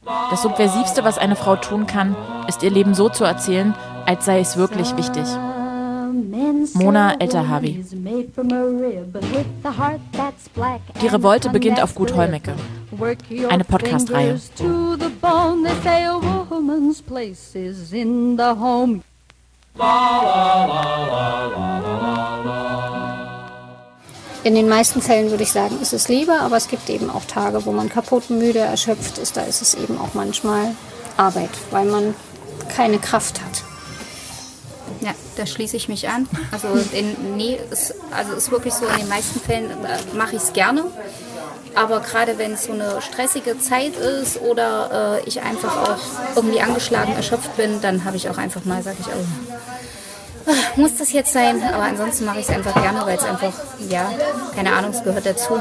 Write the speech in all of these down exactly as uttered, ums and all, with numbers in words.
Das Subversivste, was eine Frau tun kann, ist ihr Leben so zu erzählen, als sei es wirklich wichtig. Mona Eltahawy. Die Revolte beginnt auf Gut Hollmecke. Eine Podcast-Reihe. In den meisten Fällen würde ich sagen, ist es Liebe, aber es gibt eben auch Tage, wo man kaputt, müde, erschöpft ist. Da ist es eben auch manchmal Arbeit, weil man keine Kraft hat. Ja, da schließe ich mich an. Also, in, nee, ist, also ist wirklich so, in den meisten Fällen äh, mache ich es gerne. Aber gerade wenn es so eine stressige Zeit ist oder äh, ich einfach auch irgendwie angeschlagen, erschöpft bin, dann habe ich auch einfach mal, sage ich, oh, oh, muss das jetzt sein? Aber ansonsten mache ich es einfach gerne, weil es einfach, ja, keine Ahnung, es gehört dazu.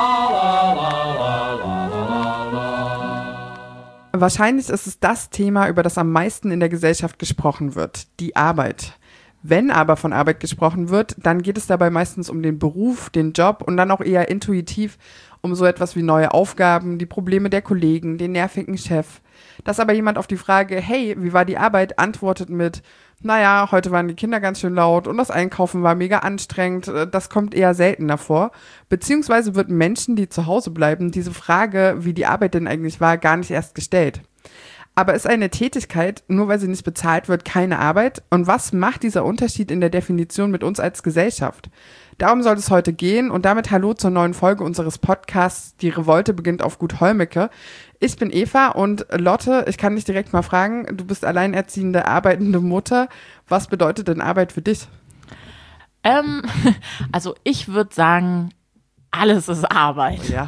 Wahrscheinlich ist es das Thema, über das am meisten in der Gesellschaft gesprochen wird, die Arbeit. Wenn aber von Arbeit gesprochen wird, dann geht es dabei meistens um den Beruf, den Job und dann auch eher intuitiv um so etwas wie neue Aufgaben, die Probleme der Kollegen, den nervigen Chef. Dass aber jemand auf die Frage, hey, wie war die Arbeit, antwortet mit, naja, heute waren die Kinder ganz schön laut und das Einkaufen war mega anstrengend, das kommt eher seltener vor. Beziehungsweise wird Menschen, die zu Hause bleiben, diese Frage, wie die Arbeit denn eigentlich war, gar nicht erst gestellt. Aber ist eine Tätigkeit, nur weil sie nicht bezahlt wird, keine Arbeit? Und was macht dieser Unterschied in der Definition mit uns als Gesellschaft? Darum soll es heute gehen und damit hallo zur neuen Folge unseres Podcasts Die Revolte beginnt auf Gut Hollmecke. Ich bin Eva und Lotte, ich kann dich direkt mal fragen, du bist alleinerziehende, arbeitende Mutter. Was bedeutet denn Arbeit für dich? Ähm, also ich würde sagen, alles ist Arbeit. Ja.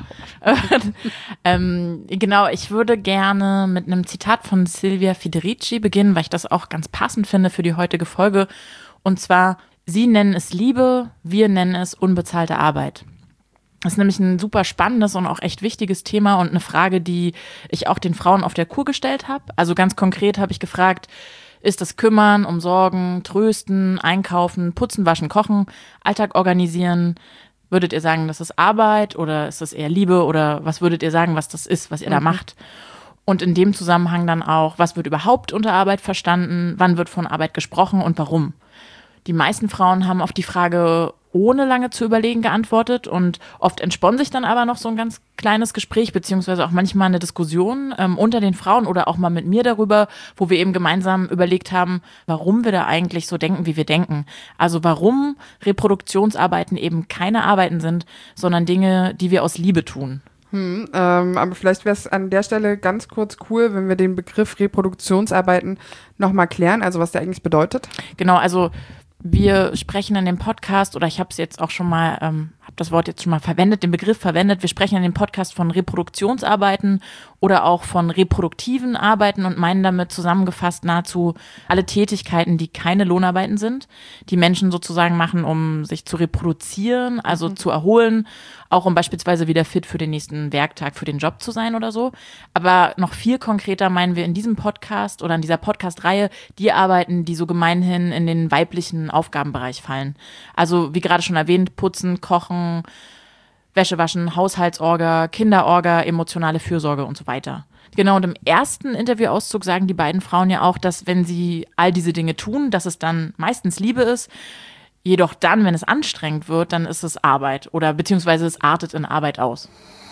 ähm, genau, ich würde gerne mit einem Zitat von Silvia Federici beginnen, weil ich das auch ganz passend finde für die heutige Folge. Und zwar, Sie nennen es Liebe, wir nennen es unbezahlte Arbeit. Das ist nämlich ein super spannendes und auch echt wichtiges Thema und eine Frage, die ich auch den Frauen auf der Kur gestellt habe. Also ganz konkret habe ich gefragt, ist das Kümmern, Umsorgen, Trösten, Einkaufen, Putzen, Waschen, Kochen, Alltag organisieren? Würdet ihr sagen, das ist Arbeit oder ist das eher Liebe oder was würdet ihr sagen, was das ist, was ihr mhm. da macht? Und in dem Zusammenhang dann auch, was wird überhaupt unter Arbeit verstanden? Wann wird von Arbeit gesprochen und warum? Die meisten Frauen haben auf die Frage ohne lange zu überlegen geantwortet und oft entspannt sich dann aber noch so ein ganz kleines Gespräch beziehungsweise auch manchmal eine Diskussion ähm, unter den Frauen oder auch mal mit mir darüber, wo wir eben gemeinsam überlegt haben, warum wir da eigentlich so denken, wie wir denken. Also warum Reproduktionsarbeiten eben keine Arbeiten sind, sondern Dinge, die wir aus Liebe tun. Hm, ähm, aber vielleicht wäre es an der Stelle ganz kurz cool, wenn wir den Begriff Reproduktionsarbeiten nochmal klären, also was der eigentlich bedeutet. Genau, also wir sprechen in dem Podcast, oder ich habe es jetzt auch schon mal, ähm, habe das Wort jetzt schon mal verwendet, den Begriff verwendet, wir sprechen in dem Podcast von Reproduktionsarbeiten oder auch von reproduktiven Arbeiten und meinen damit zusammengefasst nahezu alle Tätigkeiten, die keine Lohnarbeiten sind, die Menschen sozusagen machen, um sich zu reproduzieren, also mhm. zu erholen, auch um beispielsweise wieder fit für den nächsten Werktag, für den Job zu sein oder so. Aber noch viel konkreter meinen wir in diesem Podcast oder in dieser Podcast-Reihe die Arbeiten, die so gemeinhin in den weiblichen Aufgabenbereich fallen. Also wie gerade schon erwähnt, putzen, kochen, Wäsche waschen, Haushaltsorga, Kinderorga, emotionale Fürsorge und so weiter. Genau, und im ersten Interviewauszug sagen die beiden Frauen ja auch, dass wenn sie all diese Dinge tun, dass es dann meistens Liebe ist. Jedoch dann, wenn es anstrengend wird, dann ist es Arbeit oder beziehungsweise es artet in Arbeit aus.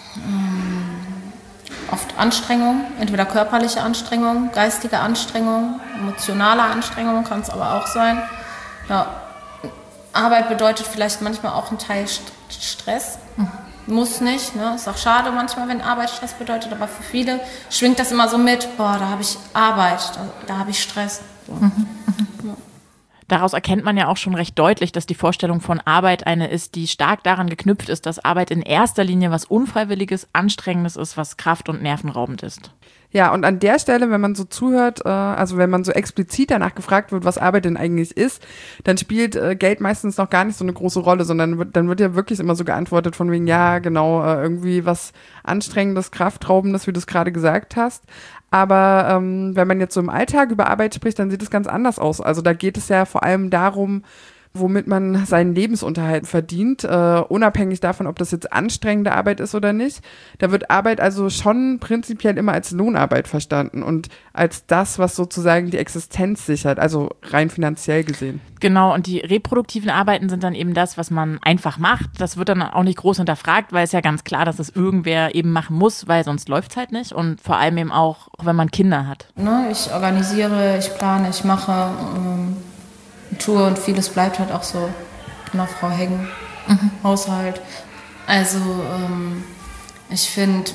Oft Anstrengung, entweder körperliche Anstrengung, geistige Anstrengung, emotionale Anstrengung kann es aber auch sein. Ja, Arbeit bedeutet vielleicht manchmal auch einen Teil St- Stress. Mhm. Muss nicht, ne? Ist auch schade manchmal, wenn Arbeit Stress bedeutet, aber für viele schwingt das immer so mit, boah, da habe ich Arbeit, da, da habe ich Stress. So. Mhm. Ja. Daraus erkennt man ja auch schon recht deutlich, dass die Vorstellung von Arbeit eine ist, die stark daran geknüpft ist, dass Arbeit in erster Linie was Unfreiwilliges, Anstrengendes ist, was kraft- und nervenraubend ist. Ja, und an der Stelle, wenn man so zuhört, äh, also wenn man so explizit danach gefragt wird, was Arbeit denn eigentlich ist, dann spielt äh, Geld meistens noch gar nicht so eine große Rolle, sondern wird, dann wird ja wirklich immer so geantwortet von wegen, ja, genau, äh, irgendwie was Anstrengendes, Kraftraubendes, wie du es gerade gesagt hast. Aber ähm, wenn man jetzt so im Alltag über Arbeit spricht, dann sieht es ganz anders aus. Also da geht es ja vor allem darum, womit man seinen Lebensunterhalt verdient, äh, unabhängig davon, ob das jetzt anstrengende Arbeit ist oder nicht. Da wird Arbeit also schon prinzipiell immer als Lohnarbeit verstanden und als das, was sozusagen die Existenz sichert, also rein finanziell gesehen. Genau, und die reproduktiven Arbeiten sind dann eben das, was man einfach macht. Das wird dann auch nicht groß hinterfragt, weil es ja ganz klar, dass es irgendwer eben machen muss, weil sonst läuft es halt nicht. Und vor allem eben auch, wenn man Kinder hat. Ne, ich organisiere, ich plane, ich mache, ähm, tue und vieles bleibt halt auch so in der Frau hängen. Mhm. Haushalt. Also ähm, ich finde,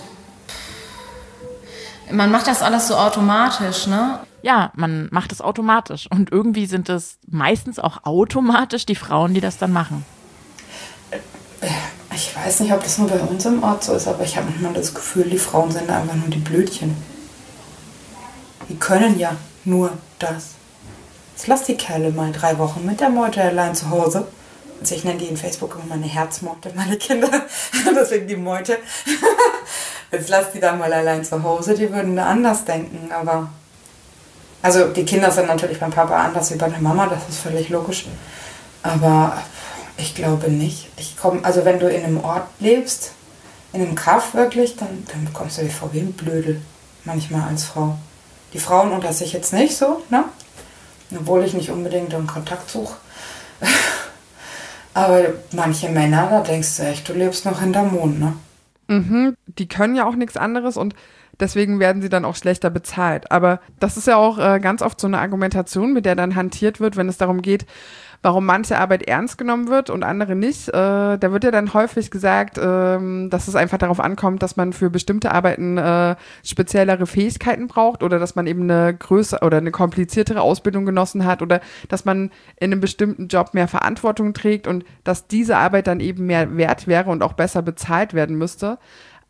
man macht das alles so automatisch, ne? Ja, man macht es automatisch. Und irgendwie sind es meistens auch automatisch die Frauen, die das dann machen. Ich weiß nicht, ob das nur bei uns im Ort so ist, aber ich habe manchmal das Gefühl, die Frauen sind einfach nur die Blödchen. Die können ja nur das. Jetzt lass die Kerle mal drei Wochen mit der Meute allein zu Hause. Also ich nenne die in Facebook immer meine Herzmeute, meine Kinder. Deswegen die Meute. Jetzt lass die da mal allein zu Hause, die würden da anders denken, aber... Also die Kinder sind natürlich beim Papa anders wie bei der Mama, das ist völlig logisch. Aber ich glaube nicht. Ich komm, also wenn du in einem Ort lebst, in einem Kaff wirklich, dann, dann kommst du dir vor wie ein Blödel. Manchmal als Frau. Die Frauen unter sich jetzt nicht so, ne? Obwohl ich nicht unbedingt einen Kontakt suche. Aber manche Männer, da denkst du echt, du lebst noch hinterm Mond, ne? Mhm, die können ja auch nichts anderes und deswegen werden sie dann auch schlechter bezahlt. Aber das ist ja auch äh, ganz oft so eine Argumentation, mit der dann hantiert wird, wenn es darum geht, warum manche Arbeit ernst genommen wird und andere nicht. Äh, da wird ja dann häufig gesagt, äh, dass es einfach darauf ankommt, dass man für bestimmte Arbeiten äh, speziellere Fähigkeiten braucht oder dass man eben eine größere oder eine kompliziertere Ausbildung genossen hat oder dass man in einem bestimmten Job mehr Verantwortung trägt und dass diese Arbeit dann eben mehr wert wäre und auch besser bezahlt werden müsste.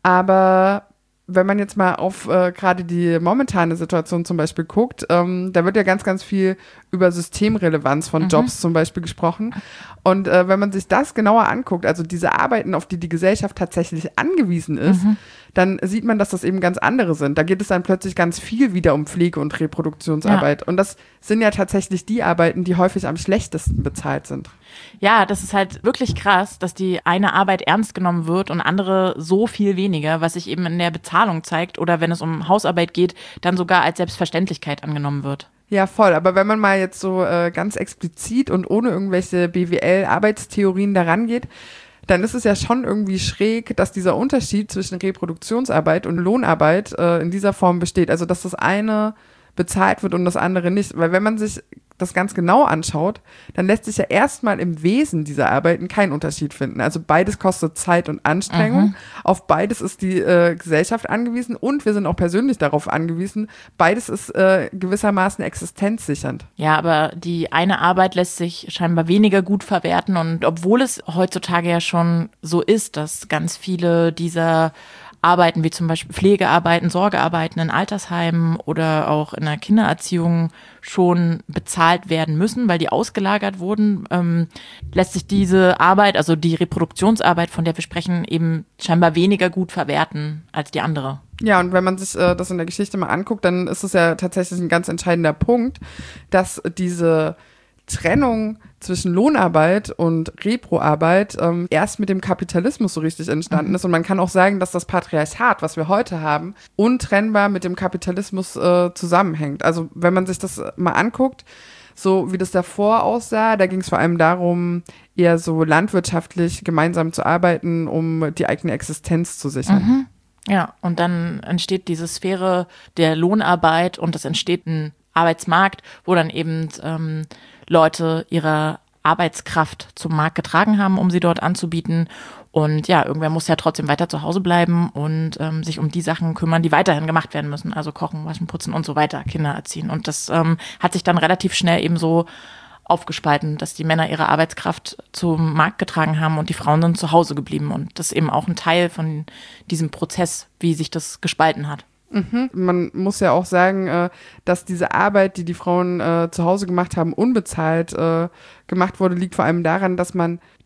Aber wenn man jetzt mal auf äh, gerade die momentane Situation zum Beispiel guckt, ähm, da wird ja ganz, ganz viel über Systemrelevanz von mhm. Jobs zum Beispiel gesprochen. Und äh, wenn man sich das genauer anguckt, also diese Arbeiten, auf die die Gesellschaft tatsächlich angewiesen ist, mhm. dann sieht man, dass das eben ganz andere sind. Da geht es dann plötzlich ganz viel wieder um Pflege- und Reproduktionsarbeit. Ja. Und das sind ja tatsächlich die Arbeiten, die häufig am schlechtesten bezahlt sind. Ja, das ist halt wirklich krass, dass die eine Arbeit ernst genommen wird und andere so viel weniger, was sich eben in der Bezahlung zeigt oder wenn es um Hausarbeit geht, dann sogar als Selbstverständlichkeit angenommen wird. Ja, voll. Aber wenn man mal jetzt so äh, ganz explizit und ohne irgendwelche B W L-Arbeitstheorien daran geht, dann ist es ja schon irgendwie schräg, dass dieser Unterschied zwischen Reproduktionsarbeit und Lohnarbeit äh, in dieser Form besteht. Also, dass das eine bezahlt wird und das andere nicht. Weil wenn man sich das ganz genau anschaut, dann lässt sich ja erstmal im Wesen dieser Arbeiten kein Unterschied finden. Also beides kostet Zeit und Anstrengung. Mhm. Auf beides ist die äh, Gesellschaft angewiesen und wir sind auch persönlich darauf angewiesen. Beides ist äh, gewissermaßen existenzsichernd. Ja, aber die eine Arbeit lässt sich scheinbar weniger gut verwerten und obwohl es heutzutage ja schon so ist, dass ganz viele dieser Arbeiten, wie zum Beispiel Pflegearbeiten, Sorgearbeiten in Altersheimen oder auch in der Kindererziehung schon bezahlt werden müssen, weil die ausgelagert wurden, ähm, lässt sich diese Arbeit, also die Reproduktionsarbeit, von der wir sprechen, eben scheinbar weniger gut verwerten als die andere. Ja, und wenn man sich äh, das in der Geschichte mal anguckt, dann ist es ja tatsächlich ein ganz entscheidender Punkt, dass diese Trennung zwischen Lohnarbeit und Reproarbeit ähm, erst mit dem Kapitalismus so richtig entstanden mhm. ist. Und man kann auch sagen, dass das Patriarchat, was wir heute haben, untrennbar mit dem Kapitalismus äh, zusammenhängt. Also wenn man sich das mal anguckt, so wie das davor aussah, da ging es vor allem darum, eher so landwirtschaftlich gemeinsam zu arbeiten, um die eigene Existenz zu sichern. Mhm. Ja, und dann entsteht diese Sphäre der Lohnarbeit und es entsteht ein Arbeitsmarkt, wo dann eben ähm, Leute ihre Arbeitskraft zum Markt getragen haben, um sie dort anzubieten. Und ja, irgendwer muss ja trotzdem weiter zu Hause bleiben und ähm, sich um die Sachen kümmern, die weiterhin gemacht werden müssen. Also kochen, waschen, putzen und so weiter, Kinder erziehen. Und das ähm, hat sich dann relativ schnell eben so aufgespalten, dass die Männer ihre Arbeitskraft zum Markt getragen haben und die Frauen sind zu Hause geblieben. Und das ist eben auch ein Teil von diesem Prozess, wie sich das gespalten hat. Mhm. Man muss ja auch sagen, äh, dass diese Arbeit, die die Frauen äh, zu Hause gemacht haben, unbezahlt äh, gemacht wurde, liegt vor allem daran, dass man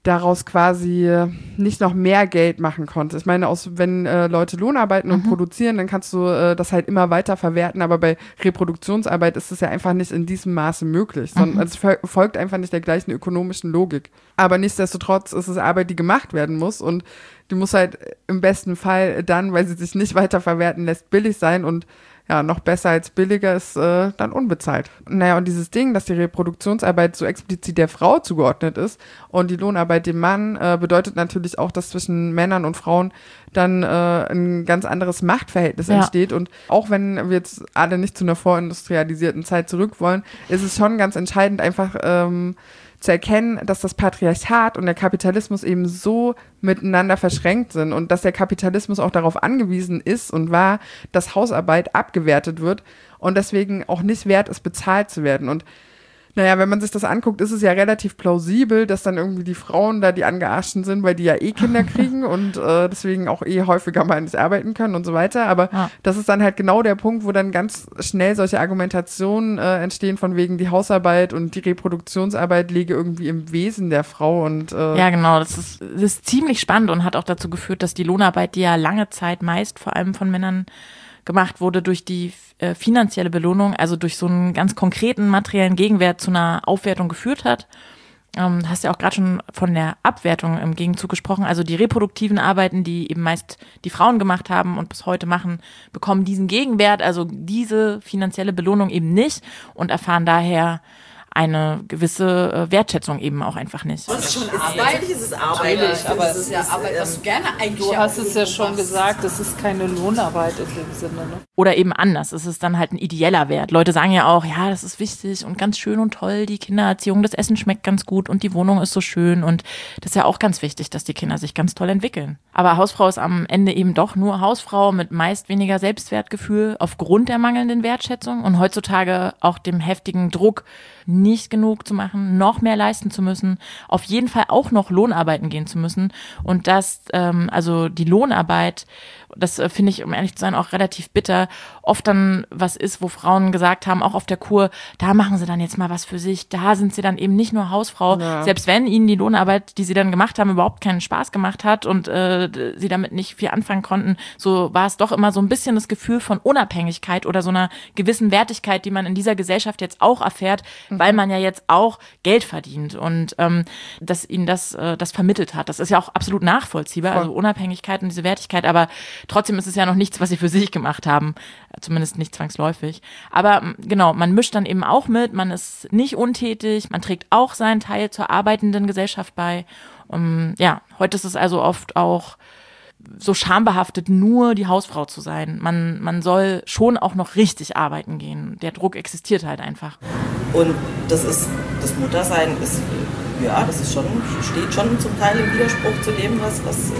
daraus quasi nicht noch mehr Geld machen konnte. Ich meine, aus, wenn äh, Leute Lohn arbeiten und mhm. produzieren, dann kannst du äh, das halt immer weiter verwerten, aber bei Reproduktionsarbeit ist es ja einfach nicht in diesem Maße möglich, sondern mhm. also es folgt einfach nicht der gleichen ökonomischen Logik. Aber nichtsdestotrotz ist es Arbeit, die gemacht werden muss und die muss halt im besten Fall dann, weil sie sich nicht weiter verwerten lässt, billig sein und ja, noch besser als billiger ist äh, dann unbezahlt. Naja, und dieses Ding, dass die Reproduktionsarbeit so explizit der Frau zugeordnet ist und die Lohnarbeit dem Mann, äh, bedeutet natürlich auch, dass zwischen Männern und Frauen dann äh, ein ganz anderes Machtverhältnis ja. entsteht. Und auch wenn wir jetzt alle nicht zu einer vorindustrialisierten Zeit zurück wollen, ist es schon ganz entscheidend, einfach ähm, zu erkennen, dass das Patriarchat und der Kapitalismus eben so miteinander verschränkt sind und dass der Kapitalismus auch darauf angewiesen ist und war, dass Hausarbeit abgewertet wird und deswegen auch nicht wert ist, bezahlt zu werden. Und naja, wenn man sich das anguckt, ist es ja relativ plausibel, dass dann irgendwie die Frauen da die Angearschten sind, weil die ja eh Kinder kriegen und äh, deswegen auch eh häufiger mal nicht arbeiten können und so weiter. Aber ja. das ist dann halt genau der Punkt, wo dann ganz schnell solche Argumentationen äh, entstehen von wegen die Hausarbeit und die Reproduktionsarbeit liege irgendwie im Wesen der Frau. Und äh ja, genau. Das ist, das ist ziemlich spannend und hat auch dazu geführt, dass die Lohnarbeit, die ja lange Zeit meist vor allem von Männern gemacht wurde, durch die äh, finanzielle Belohnung, also durch so einen ganz konkreten materiellen Gegenwert zu einer Aufwertung geführt hat. Ähm, hast ja auch gerade schon von der Abwertung im Gegenzug gesprochen. Also die reproduktiven Arbeiten, die eben meist die Frauen gemacht haben und bis heute machen, bekommen diesen Gegenwert, also diese finanzielle Belohnung eben nicht und erfahren daher eine gewisse äh, Wertschätzung eben auch einfach nicht. Das ist schon Arbeit. Eigentlich ist es Arbeit. Natürlich, aber es ist ja Arbeit, was du gerne eigentlich Du hast es ja schon gesagt, es ist keine Lohnarbeit in dem Sinne. Ne? Oder eben anders, es ist dann halt ein ideeller Wert. Leute sagen ja auch, ja, das ist wichtig und ganz schön und toll, die Kindererziehung, das Essen schmeckt ganz gut und die Wohnung ist so schön und das ist ja auch ganz wichtig, dass die Kinder sich ganz toll entwickeln. Aber Hausfrau ist am Ende eben doch nur Hausfrau mit meist weniger Selbstwertgefühl aufgrund der mangelnden Wertschätzung und heutzutage auch dem heftigen Druck, nicht genug zu machen, noch mehr leisten zu müssen, auf jeden Fall auch noch Lohnarbeiten gehen zu müssen und das, ähm, also die Lohnarbeit, das äh, finde ich, um ehrlich zu sein, auch relativ bitter, oft dann was ist, wo Frauen gesagt haben, auch auf der Kur, da machen sie dann jetzt mal was für sich, da sind sie dann eben nicht nur Hausfrau, ja. selbst wenn ihnen die Lohnarbeit, die sie dann gemacht haben, überhaupt keinen Spaß gemacht hat und äh, sie damit nicht viel anfangen konnten, so war es doch immer so ein bisschen das Gefühl von Unabhängigkeit oder so einer gewissen Wertigkeit, die man in dieser Gesellschaft jetzt auch erfährt, mhm. weil man ja jetzt auch Geld verdient und ähm, dass ihnen das, äh, das vermittelt hat. Das ist ja auch absolut nachvollziehbar, Voll. Also Unabhängigkeit und diese Wertigkeit, aber trotzdem ist es ja noch nichts, was sie für sich gemacht haben, zumindest nicht zwangsläufig. Aber genau, man mischt dann eben auch mit, man ist nicht untätig, man trägt auch seinen Teil zur arbeitenden Gesellschaft bei. Um, ja, heute ist es also oft auch so schambehaftet, nur die Hausfrau zu sein. Man, man soll schon auch noch richtig arbeiten gehen. Der Druck existiert halt einfach. Und das ist, das Muttersein ist, ja, das ist schon, steht schon zum Teil im Widerspruch zu dem, was, was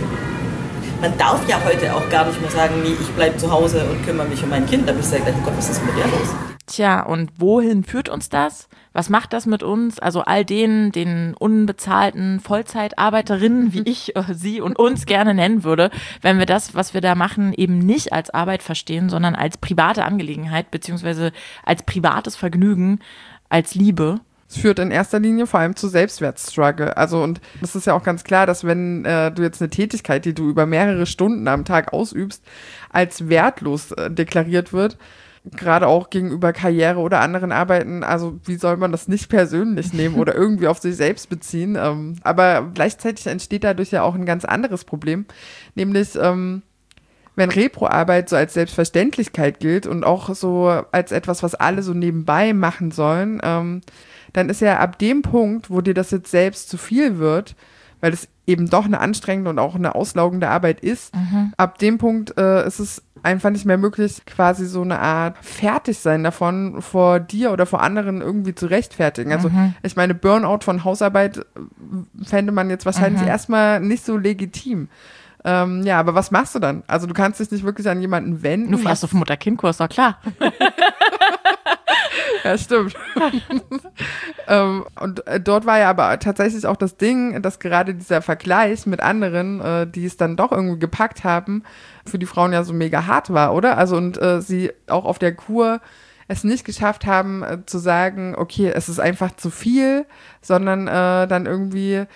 man darf ja heute auch gar nicht mehr sagen, nee, ich bleib zu Hause und kümmere mich um mein Kind. Da bist du ja gleich, oh Gott, was ist mit dir los? Tja, und wohin führt uns das? Was macht das mit uns? Also all denen, den unbezahlten Vollzeitarbeiterinnen, wie ich äh, sie und uns gerne nennen würde, wenn wir das, was wir da machen, eben nicht als Arbeit verstehen, sondern als private Angelegenheit, beziehungsweise als privates Vergnügen, als Liebe. Es führt in erster Linie vor allem zu Selbstwertstruggle. Also und das ist ja auch ganz klar, dass wenn äh, du jetzt eine Tätigkeit, die du über mehrere Stunden am Tag ausübst, als wertlos äh, deklariert wird, gerade auch gegenüber Karriere oder anderen Arbeiten, also wie soll man das nicht persönlich nehmen oder irgendwie auf sich selbst beziehen? Ähm, aber gleichzeitig entsteht dadurch ja auch ein ganz anderes Problem, nämlich ähm, wenn Repro-Arbeit so als Selbstverständlichkeit gilt und auch so als etwas, was alle so nebenbei machen sollen, ähm, dann ist ja ab dem Punkt, wo dir das jetzt selbst zu viel wird, weil es eben doch eine anstrengende und auch eine auslaugende Arbeit ist, mhm. ab dem Punkt äh, ist es einfach nicht mehr möglich, quasi so eine Art Fertigsein davon vor dir oder vor anderen irgendwie zu rechtfertigen. Also mhm. ich meine, Burnout von Hausarbeit fände man jetzt wahrscheinlich mhm. erstmal nicht so legitim. Ähm, ja, aber was machst du dann? Also du kannst dich nicht wirklich an jemanden wenden. Du fährst auf Mutter-Kind-Kurs, doch klar. Ja, stimmt. ähm, und äh, dort war ja aber tatsächlich auch das Ding, dass gerade dieser Vergleich mit anderen, äh, die es dann doch irgendwie gepackt haben, für die Frauen ja so mega hart war, oder? Also und äh, sie auch auf der Kur es nicht geschafft haben, äh, zu sagen, okay, es ist einfach zu viel, sondern äh, dann irgendwie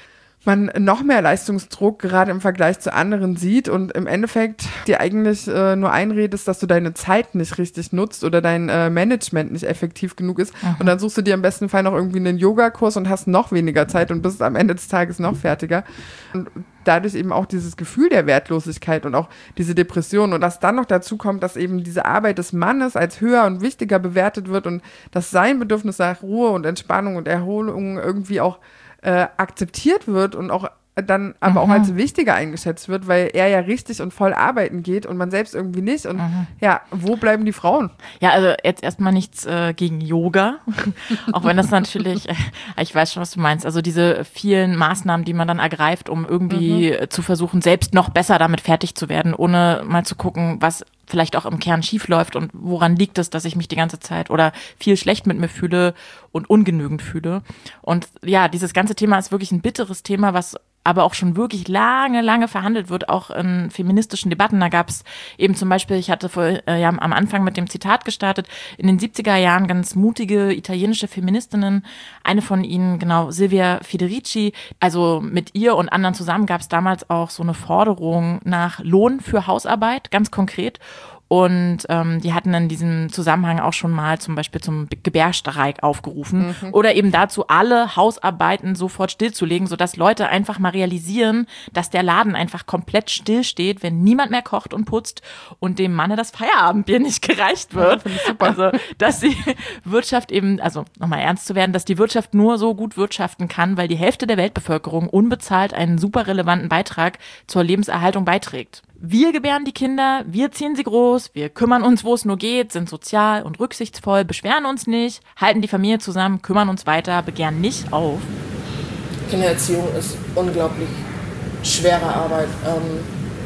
man noch mehr Leistungsdruck gerade im Vergleich zu anderen sieht und im Endeffekt dir eigentlich äh, nur einredest, dass du deine Zeit nicht richtig nutzt oder dein äh, Management nicht effektiv genug ist. Mhm. Und dann suchst du dir im besten Fall noch irgendwie einen Yogakurs und hast noch weniger Zeit und bist am Ende des Tages noch fertiger. Und dadurch eben auch dieses Gefühl der Wertlosigkeit und auch diese Depression und dass dann noch dazu kommt, dass eben diese Arbeit des Mannes als höher und wichtiger bewertet wird und dass sein Bedürfnis nach Ruhe und Entspannung und Erholung irgendwie auch äh, akzeptiert wird und auch dann aber mhm. auch als wichtiger eingeschätzt wird, weil er ja richtig und voll arbeiten geht und man selbst irgendwie nicht. Und mhm. ja, wo bleiben die Frauen? Ja, also jetzt erstmal nichts äh, gegen Yoga, auch wenn das natürlich, äh, ich weiß schon, was du meinst, also diese vielen Maßnahmen, die man dann ergreift, um irgendwie mhm. zu versuchen, selbst noch besser damit fertig zu werden, ohne mal zu gucken, was vielleicht auch im Kern schief läuft und woran liegt es, dass ich mich die ganze Zeit oder viel schlecht mit mir fühle und ungenügend fühle. Und ja, dieses ganze Thema ist wirklich ein bitteres Thema, was aber auch schon wirklich lange, lange verhandelt wird, auch in feministischen Debatten. Da gab es eben zum Beispiel, ich hatte vor, äh, ja, am Anfang mit dem Zitat gestartet, in den siebziger Jahren ganz mutige italienische Feministinnen, eine von ihnen, genau, Silvia Federici, also mit ihr und anderen zusammen gab es damals auch so eine Forderung nach Lohn für Hausarbeit, ganz konkret. Und ähm, die hatten in diesem Zusammenhang auch schon mal zum Beispiel zum Gebärstreik aufgerufen mhm. oder eben dazu, alle Hausarbeiten sofort stillzulegen, sodass Leute einfach mal realisieren, dass der Laden einfach komplett stillsteht, wenn niemand mehr kocht und putzt und dem Manne das Feierabendbier nicht gereicht wird. Ja, also, dass die Wirtschaft eben, also nochmal ernst zu werden, dass die Wirtschaft nur so gut wirtschaften kann, weil die Hälfte der Weltbevölkerung unbezahlt einen super relevanten Beitrag zur Lebenserhaltung beiträgt. Wir gebären die Kinder, wir ziehen sie groß, wir kümmern uns, wo es nur geht, sind sozial und rücksichtsvoll, beschweren uns nicht, halten die Familie zusammen, kümmern uns weiter, begehren nicht auf. Kindererziehung ist unglaublich schwere Arbeit. Ähm,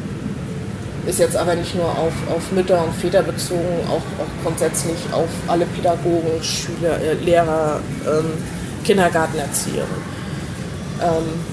ist jetzt aber nicht nur auf, auf Mütter und Väter bezogen, auch, auch grundsätzlich auf alle Pädagogen, Schüler, äh, Lehrer, ähm, Kindergartenerzieher. Ähm,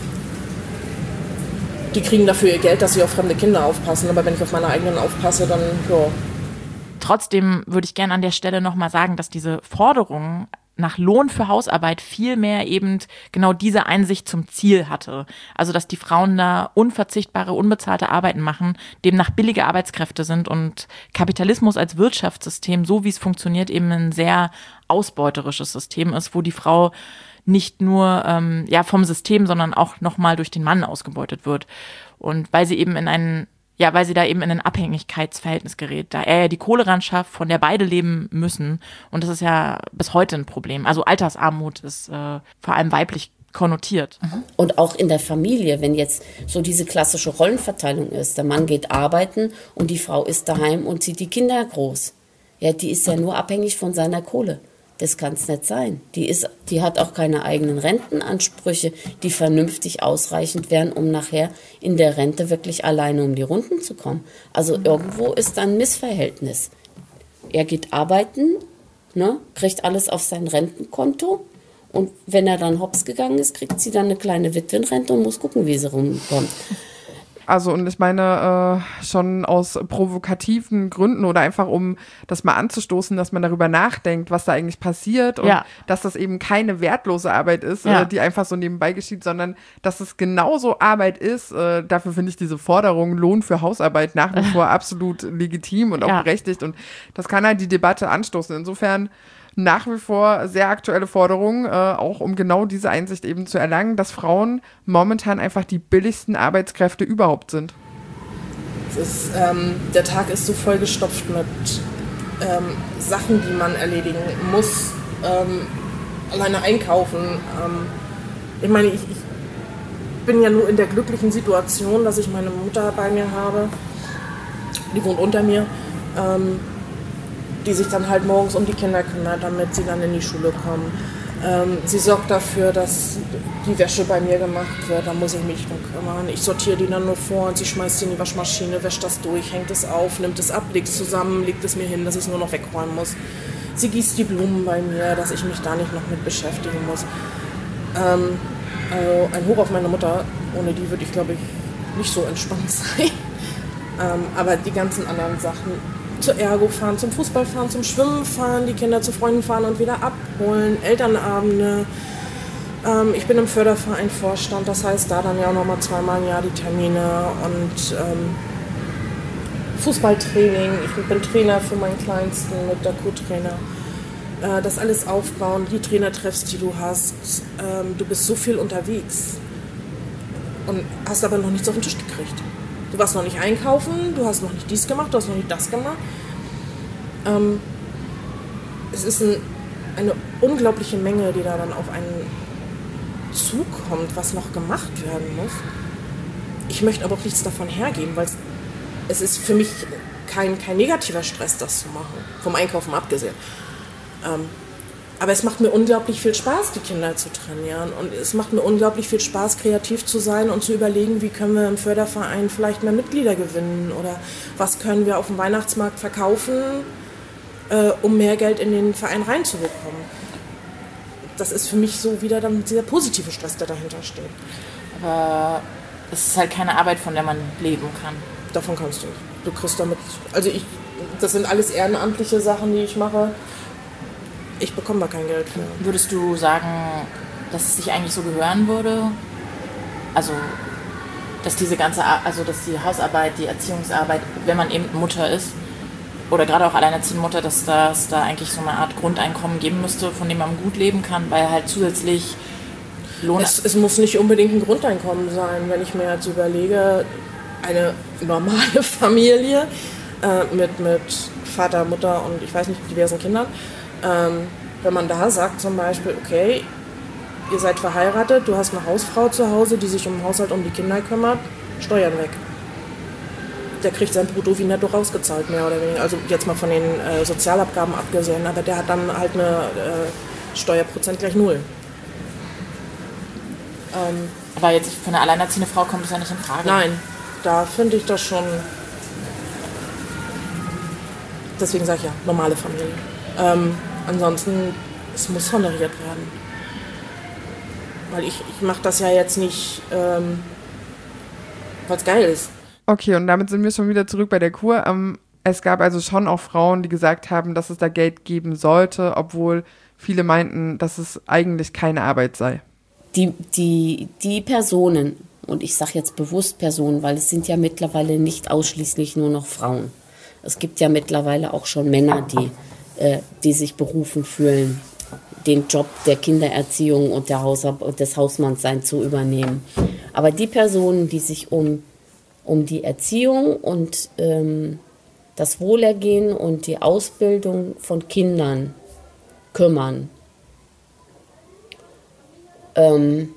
Die kriegen dafür ihr Geld, dass sie auf fremde Kinder aufpassen. Aber wenn ich auf meine eigenen aufpasse, dann, ja. Trotzdem würde ich gerne an der Stelle nochmal sagen, dass diese Forderung nach Lohn für Hausarbeit viel mehr eben genau diese Einsicht zum Ziel hatte. Also, dass die Frauen da unverzichtbare, unbezahlte Arbeiten machen, demnach billige Arbeitskräfte sind und Kapitalismus als Wirtschaftssystem, so wie es funktioniert, eben ein sehr ausbeuterisches System ist, wo die Frau nicht nur ähm, ja vom System, sondern auch nochmal durch den Mann ausgebeutet wird. Und weil sie eben in einen, ja, weil sie da eben in ein Abhängigkeitsverhältnis gerät, da er ja die Kohle ran schafft, von der beide leben müssen. Und das ist ja bis heute ein Problem. Also Altersarmut ist äh, vor allem weiblich konnotiert. Und auch in der Familie, wenn jetzt so diese klassische Rollenverteilung ist, der Mann geht arbeiten und die Frau ist daheim und zieht die Kinder groß. Ja, die ist ja nur abhängig von seiner Kohle. Das kann es nicht sein. Die, ist, die hat auch keine eigenen Rentenansprüche, die vernünftig ausreichend wären, um nachher in der Rente wirklich alleine um die Runden zu kommen. Also irgendwo ist da ein Missverhältnis. Er geht arbeiten, ne, kriegt alles auf sein Rentenkonto und wenn er dann hops gegangen ist, kriegt sie dann eine kleine Witwenrente und muss gucken, wie sie rumkommt. Also und ich meine äh, schon aus provokativen Gründen oder einfach um das mal anzustoßen, dass man darüber nachdenkt, was da eigentlich passiert und ja. dass das eben keine wertlose Arbeit ist, ja. äh, die einfach so nebenbei geschieht, sondern dass es genauso Arbeit ist. Äh, dafür finde ich diese Forderung Lohn für Hausarbeit nach wie vor absolut legitim und auch ja. berechtigt und das kann halt die Debatte anstoßen. Insofern nach wie vor sehr aktuelle Forderung, äh, auch um genau diese Einsicht eben zu erlangen, dass Frauen momentan einfach die billigsten Arbeitskräfte überhaupt sind. Es ist, ähm, der Tag ist so vollgestopft mit ähm, Sachen, die man erledigen muss, ähm, alleine einkaufen. Ähm, ich meine, ich, ich bin ja nur in der glücklichen Situation, dass ich meine Mutter bei mir habe, die wohnt unter mir, ähm, die sich dann halt morgens um die Kinder kümmert, damit sie dann in die Schule kommen. Ähm, sie sorgt dafür, dass die Wäsche bei mir gemacht wird, da muss ich mich drum kümmern. Ich sortiere die dann nur vor und sie schmeißt sie in die Waschmaschine, wäscht das durch, hängt es auf, nimmt es ab, legt es zusammen, legt es mir hin, dass ich es nur noch wegräumen muss. Sie gießt die Blumen bei mir, dass ich mich da nicht noch mit beschäftigen muss. Ähm, also ein Hoch auf meine Mutter, ohne die würde ich, glaube ich, nicht so entspannt sein. ähm, aber die ganzen anderen Sachen, zur Ergo fahren, zum Fußball fahren, zum Schwimmen fahren, die Kinder zu Freunden fahren und wieder abholen, Elternabende, Ähm, ich bin im Förderverein Vorstand, das heißt, da dann ja auch nochmal zweimal im Jahr die Termine und ähm, Fußballtraining. Ich bin Trainer für meinen Kleinsten mit der Co-Trainer. Äh, das alles aufbauen, die Trainertreffs, die du hast. Ähm, du bist so viel unterwegs und hast aber noch nichts auf den Tisch gekriegt. Du warst noch nicht einkaufen, du hast noch nicht dies gemacht, du hast noch nicht das gemacht. Ähm, es ist ein, eine unglaubliche Menge, die da dann auf einen zukommt, was noch gemacht werden muss. Ich möchte aber auch nichts davon hergeben, weil es ist für mich kein, kein negativer Stress, das zu machen, vom Einkaufen abgesehen. Ähm, aber es macht mir unglaublich viel Spaß, die Kinder zu trainieren, und es macht mir unglaublich viel Spaß, kreativ zu sein und zu überlegen, wie können wir im Förderverein vielleicht mehr Mitglieder gewinnen oder was können wir auf dem Weihnachtsmarkt verkaufen, äh, um mehr Geld in den Verein reinzubekommen. Das ist für mich so wieder dann dieser positive Stress, der dahinter steht. Aber es ist halt keine Arbeit, von der man leben kann. Davon kannst du nicht. Du kriegst damit, also ich, das sind alles ehrenamtliche Sachen, die ich mache. Ich bekomme da kein Geld für. Würdest du sagen, dass es sich eigentlich so gehören würde? Also, dass diese ganze, also dass die Hausarbeit, die Erziehungsarbeit, wenn man eben Mutter ist, oder gerade auch alleinerziehende Mutter, dass das da eigentlich so eine Art Grundeinkommen geben müsste, von dem man gut leben kann, weil halt zusätzlich Lohn... Es, es muss nicht unbedingt ein Grundeinkommen sein, wenn ich mir jetzt überlege, eine normale Familie äh, mit, mit Vater, Mutter und ich weiß nicht, diversen Kindern, ähm, wenn man da sagt zum Beispiel, okay, ihr seid verheiratet, du hast eine Hausfrau zu Hause, die sich um den Haushalt, um die Kinder kümmert, Steuern weg. Der kriegt sein Brutto wie netto rausgezahlt, mehr oder weniger. Also jetzt mal von den äh, Sozialabgaben abgesehen, aber der hat dann halt eine äh, Steuerprozent gleich null. Ähm, aber jetzt für eine alleinerziehende Frau kommt das ja nicht in Frage. Nein, da finde ich das schon, deswegen sage ich ja, normale Familie. Ähm, ansonsten, es muss honoriert werden. Weil ich, ich mache das ja jetzt nicht, ähm, weil es geil ist. Okay, und damit sind wir schon wieder zurück bei der Kur. Ähm, es gab also schon auch Frauen, die gesagt haben, dass es da Geld geben sollte, obwohl viele meinten, dass es eigentlich keine Arbeit sei. Die, die, die Personen, und ich sage jetzt bewusst Personen, weil es sind ja mittlerweile nicht ausschließlich nur noch Frauen. Es gibt ja mittlerweile auch schon Männer, die, äh, die sich berufen fühlen, den Job der Kindererziehung und der Hausab- und des Hausmannsseins zu übernehmen. Aber die Personen, die sich um, um die Erziehung und ähm, das Wohlergehen und die Ausbildung von Kindern kümmern, ähm,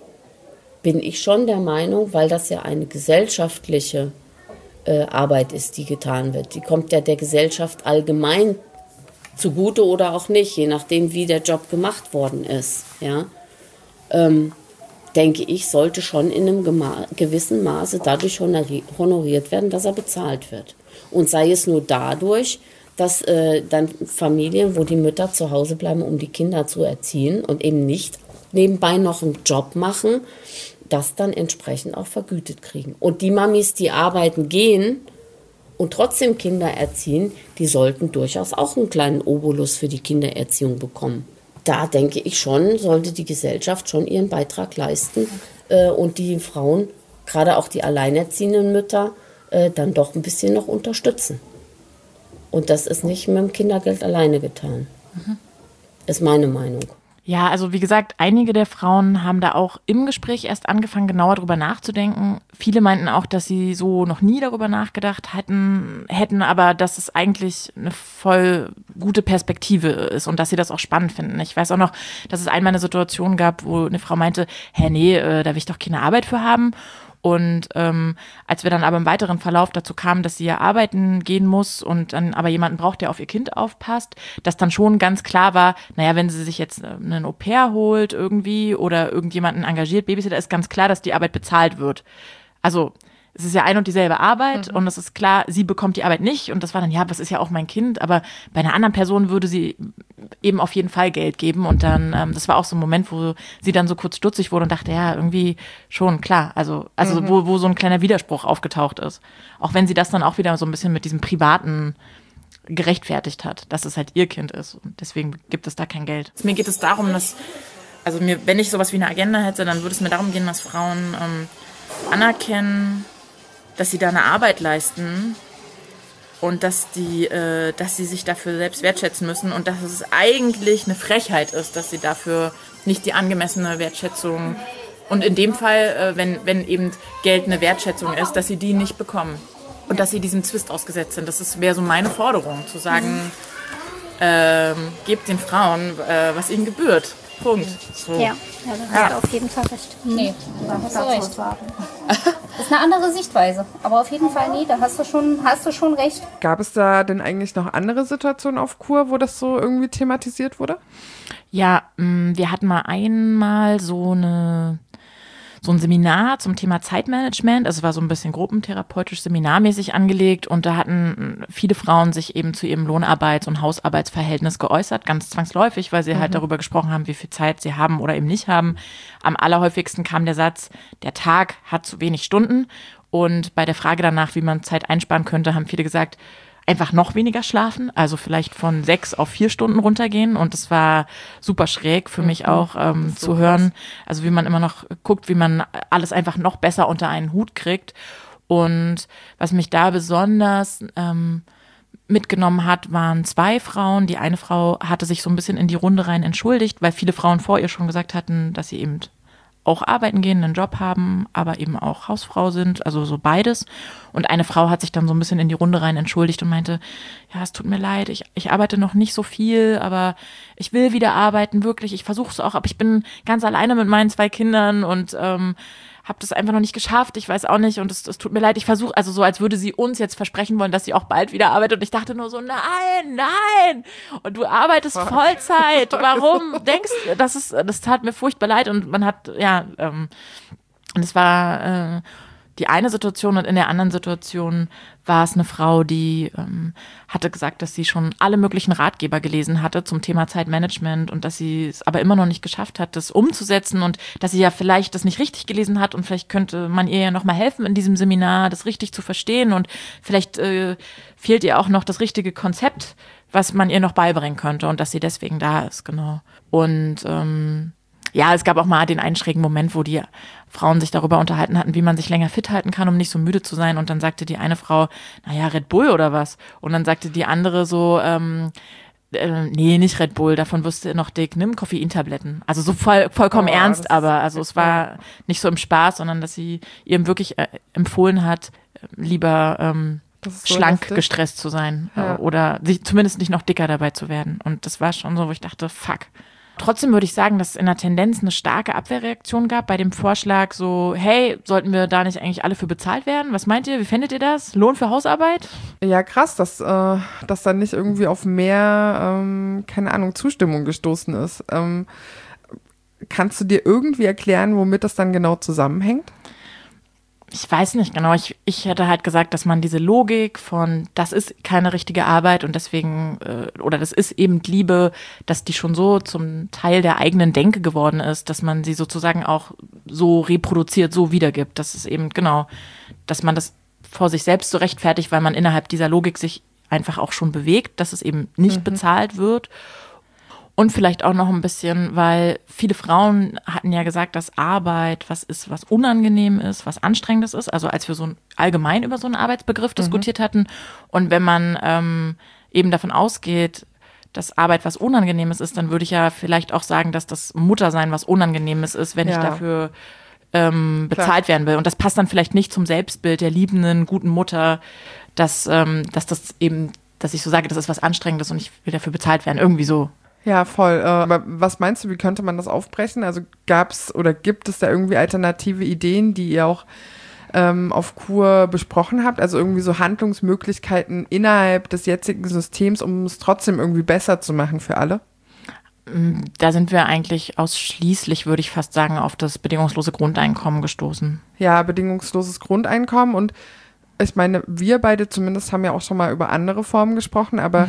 bin ich schon der Meinung, weil das ja eine gesellschaftliche äh, Arbeit ist, die getan wird. Die kommt ja der Gesellschaft allgemein zugute oder auch nicht, je nachdem, wie der Job gemacht worden ist. Ja? Ähm, denke ich, sollte schon in einem gema- gewissen Maße dadurch honori- honoriert werden, dass er bezahlt wird. Und sei es nur dadurch, dass äh, dann Familien, wo die Mütter zu Hause bleiben, um die Kinder zu erziehen und eben nicht nebenbei noch einen Job machen, das dann entsprechend auch vergütet kriegen. Und die Mamis, die arbeiten gehen und trotzdem Kinder erziehen, die sollten durchaus auch einen kleinen Obolus für die Kindererziehung bekommen. Da denke ich schon, sollte die Gesellschaft schon ihren Beitrag leisten äh, und die Frauen, gerade auch die alleinerziehenden Mütter, äh, dann doch ein bisschen noch unterstützen. Und das ist nicht mit dem Kindergeld alleine getan. Mhm. Ist meine Meinung. Ja, also wie gesagt, einige der Frauen haben da auch im Gespräch erst angefangen, genauer drüber nachzudenken. Viele meinten auch, dass sie so noch nie darüber nachgedacht hätten, hätten, aber dass es eigentlich eine voll gute Perspektive ist und dass sie das auch spannend finden. Ich weiß auch noch, dass es einmal eine Situation gab, wo eine Frau meinte, hä, nee, äh, da will ich doch keine Arbeit für haben. Und ähm, als wir dann aber im weiteren Verlauf dazu kamen, dass sie ja arbeiten gehen muss und dann aber jemanden braucht, der auf ihr Kind aufpasst, dass dann schon ganz klar war, naja, wenn sie sich jetzt einen Au-pair holt irgendwie oder irgendjemanden engagiert, Babysitter, ist ganz klar, dass die Arbeit bezahlt wird. Also es ist ja ein und dieselbe Arbeit mhm. und es ist klar, sie bekommt die Arbeit nicht und das war dann, ja, das ist ja auch mein Kind, aber bei einer anderen Person würde sie eben auf jeden Fall Geld geben und dann, ähm, das war auch so ein Moment, wo sie dann so kurz stutzig wurde und dachte, ja, irgendwie schon, klar, also, also mhm. wo, wo so ein kleiner Widerspruch aufgetaucht ist. Auch wenn sie das dann auch wieder so ein bisschen mit diesem Privaten gerechtfertigt hat, dass es halt ihr Kind ist und deswegen gibt es da kein Geld. Mir geht es darum, dass also mir, wenn ich sowas wie eine Agenda hätte, dann würde es mir darum gehen, dass Frauen ähm, anerkennen, dass sie da eine Arbeit leisten und dass die, äh, dass sie sich dafür selbst wertschätzen müssen und dass es eigentlich eine Frechheit ist, dass sie dafür nicht die angemessene Wertschätzung und in dem Fall, äh, wenn, wenn eben Geld eine Wertschätzung ist, dass sie die nicht bekommen und dass sie diesem Zwist ausgesetzt sind. Das wäre so meine Forderung, zu sagen, ähm, gebt den Frauen, äh, was ihnen gebührt. Punkt. So. Ja, ja, da hast du auf jeden Fall recht. Nee, da hast du recht. Das ist eine andere Sichtweise. Aber auf jeden Fall, nee, da hast du schon, hast du schon recht. Gab es da denn eigentlich noch andere Situationen auf Kur, wo das so irgendwie thematisiert wurde? Ja, mh, wir hatten mal einmal so eine so ein Seminar zum Thema Zeitmanagement. Also es war so ein bisschen gruppentherapeutisch seminarmäßig angelegt und da hatten viele Frauen sich eben zu ihrem Lohnarbeits- und Hausarbeitsverhältnis geäußert, ganz zwangsläufig, weil sie mhm. halt darüber gesprochen haben, wie viel Zeit sie haben oder eben nicht haben. Am allerhäufigsten kam der Satz, der Tag hat zu wenig Stunden. Und bei der Frage danach, wie man Zeit einsparen könnte, haben viele gesagt, einfach noch weniger schlafen, also vielleicht von sechs auf vier Stunden runtergehen. Und das war super schräg für mich auch ähm, so zu hören. Also wie man immer noch guckt, wie man alles einfach noch besser unter einen Hut kriegt. Und was mich da besonders ähm, mitgenommen hat, waren zwei Frauen. Die eine Frau hatte sich so ein bisschen in die Runde rein entschuldigt, weil viele Frauen vor ihr schon gesagt hatten, dass sie eben auch arbeiten gehen, einen Job haben, aber eben auch Hausfrau sind, also so beides. Und eine Frau hat sich dann so ein bisschen in die Runde rein entschuldigt und meinte, ja, es tut mir leid, ich, ich arbeite noch nicht so viel, aber ich will wieder arbeiten, wirklich, ich versuche es auch, aber ich bin ganz alleine mit meinen zwei Kindern und ähm, habe das einfach noch nicht geschafft, ich weiß auch nicht und es, es tut mir leid, ich versuche, also so, als würde sie uns jetzt versprechen wollen, dass sie auch bald wieder arbeitet und ich dachte nur so, nein, nein und du arbeitest Vollzeit, warum denkst du, das ist, das tat mir furchtbar leid und man hat, ja, ähm, und es war äh, die eine Situation und in der anderen Situation war es eine Frau, die ähm, hatte gesagt, dass sie schon alle möglichen Ratgeber gelesen hatte zum Thema Zeitmanagement und dass sie es aber immer noch nicht geschafft hat, das umzusetzen und dass sie ja vielleicht das nicht richtig gelesen hat und vielleicht könnte man ihr ja nochmal helfen in diesem Seminar, das richtig zu verstehen und vielleicht äh, fehlt ihr auch noch das richtige Konzept, was man ihr noch beibringen könnte und dass sie deswegen da ist, genau. Und ähm, ja, es gab auch mal den einen schrägen Moment, wo die Frauen sich darüber unterhalten hatten, wie man sich länger fit halten kann, um nicht so müde zu sein. Und dann sagte die eine Frau, naja, Red Bull oder was? Und dann sagte die andere so, ähm, äh, nee, nicht Red Bull, davon wirst du noch dick, nimm Koffeintabletten. Also so voll, vollkommen oh, ernst, aber also es war nicht so im Spaß, sondern dass sie ihr wirklich äh, empfohlen hat, lieber ähm, so schlank lustig. Gestresst zu sein ja. äh, oder sich zumindest nicht noch dicker dabei zu werden. Und das war schon so, wo ich dachte, fuck. Trotzdem würde ich sagen, dass es in der Tendenz eine starke Abwehrreaktion gab bei dem Vorschlag so, hey, sollten wir da nicht eigentlich alle für bezahlt werden? Was meint ihr? Wie findet ihr das? Lohn für Hausarbeit? Ja, krass, dass, äh, dass da nicht irgendwie auf mehr, ähm, keine Ahnung, Zustimmung gestoßen ist. Ähm, kannst du dir irgendwie erklären, womit das dann genau zusammenhängt? Ich weiß nicht genau. Ich, ich hätte halt gesagt, dass man diese Logik von, das ist keine richtige Arbeit und deswegen, äh, oder das ist eben Liebe, dass die schon so zum Teil der eigenen Denke geworden ist, dass man sie sozusagen auch so reproduziert, so wiedergibt. Das ist eben, genau, dass man das vor sich selbst so rechtfertigt, weil man innerhalb dieser Logik sich einfach auch schon bewegt, dass es eben nicht mhm. bezahlt wird. Und vielleicht auch noch ein bisschen, weil viele Frauen hatten ja gesagt, dass Arbeit was ist, was unangenehm ist, was Anstrengendes ist. Also als wir so ein, allgemein über so einen Arbeitsbegriff mhm. diskutiert hatten. Und wenn man ähm, eben davon ausgeht, dass Arbeit was Unangenehmes ist, dann würde ich ja vielleicht auch sagen, dass das Muttersein was Unangenehmes ist, wenn ja. ich dafür ähm, bezahlt Klar. werden will. Und das passt dann vielleicht nicht zum Selbstbild der liebenden, guten Mutter, dass, ähm, dass das eben, dass ich so sage, das ist was Anstrengendes und ich will dafür bezahlt werden. Irgendwie so. Ja, voll. Aber was meinst du, wie könnte man das aufbrechen? Also gab es oder gibt es da irgendwie alternative Ideen, die ihr auch ähm, auf Kur besprochen habt? Also irgendwie so Handlungsmöglichkeiten innerhalb des jetzigen Systems, um es trotzdem irgendwie besser zu machen für alle? Da sind wir eigentlich ausschließlich, würde ich fast sagen, auf das bedingungslose Grundeinkommen gestoßen. Ja, bedingungsloses Grundeinkommen und ich meine, wir beide zumindest haben ja auch schon mal über andere Formen gesprochen, aber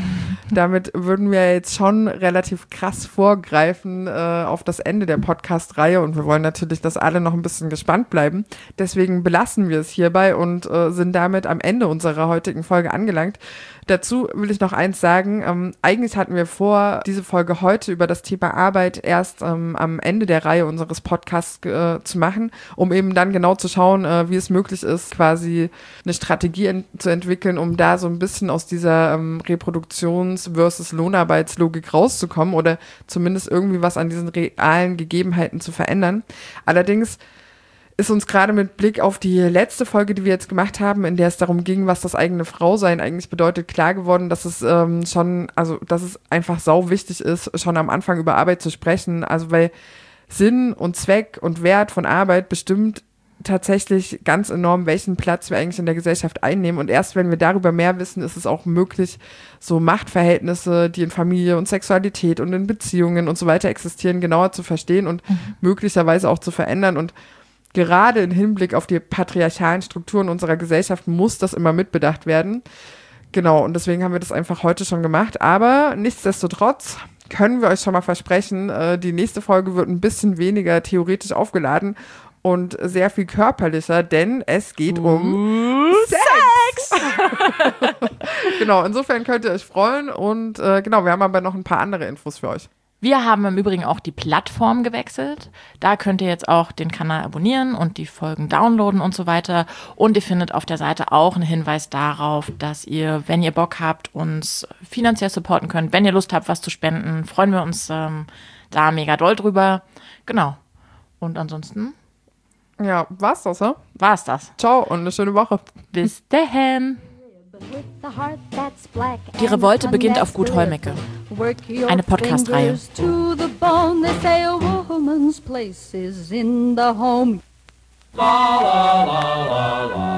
damit würden wir jetzt schon relativ krass vorgreifen äh, auf das Ende der Podcast-Reihe und wir wollen natürlich, dass alle noch ein bisschen gespannt bleiben. Deswegen belassen wir es hierbei und äh, sind damit am Ende unserer heutigen Folge angelangt. Dazu will ich noch eins sagen, ähm, eigentlich hatten wir vor, diese Folge heute über das Thema Arbeit erst ähm, am Ende der Reihe unseres Podcasts äh, zu machen, um eben dann genau zu schauen, äh, wie es möglich ist, quasi eine Strategie ent- zu entwickeln, um da so ein bisschen aus dieser ähm, Reproduktions- versus Lohnarbeitslogik rauszukommen oder zumindest irgendwie was an diesen realen Gegebenheiten zu verändern. Allerdings ist uns gerade mit Blick auf die letzte Folge, die wir jetzt gemacht haben, in der es darum ging, was das eigene Frausein eigentlich bedeutet, klar geworden, dass es ähm, schon, also dass es einfach sau wichtig ist, schon am Anfang über Arbeit zu sprechen. Also weil Sinn und Zweck und Wert von Arbeit bestimmt tatsächlich ganz enorm, welchen Platz wir eigentlich in der Gesellschaft einnehmen. Und erst wenn wir darüber mehr wissen, ist es auch möglich, so Machtverhältnisse, die in Familie und Sexualität und in Beziehungen und so weiter existieren, genauer zu verstehen und mhm. möglicherweise auch zu verändern. Und gerade im Hinblick auf die patriarchalen Strukturen unserer Gesellschaft muss das immer mitbedacht werden. Genau, und deswegen haben wir das einfach heute schon gemacht. Aber nichtsdestotrotz können wir euch schon mal versprechen, äh, die nächste Folge wird ein bisschen weniger theoretisch aufgeladen und sehr viel körperlicher, denn es geht um Sex! Sex! Genau, insofern könnt ihr euch freuen und äh, genau, wir haben aber noch ein paar andere Infos für euch. Wir haben im Übrigen auch die Plattform gewechselt. Da könnt ihr jetzt auch den Kanal abonnieren und die Folgen downloaden und so weiter. Und ihr findet auf der Seite auch einen Hinweis darauf, dass ihr, wenn ihr Bock habt, uns finanziell supporten könnt. Wenn ihr Lust habt, was zu spenden, freuen wir uns ähm, da mega doll drüber. Genau. Und ansonsten? Ja, war's das, ne? War's das. Ciao und eine schöne Woche. Bis dahin. Die Revolte beginnt auf Gut Hollmecke. Eine Podcast-Reihe. La la la la la.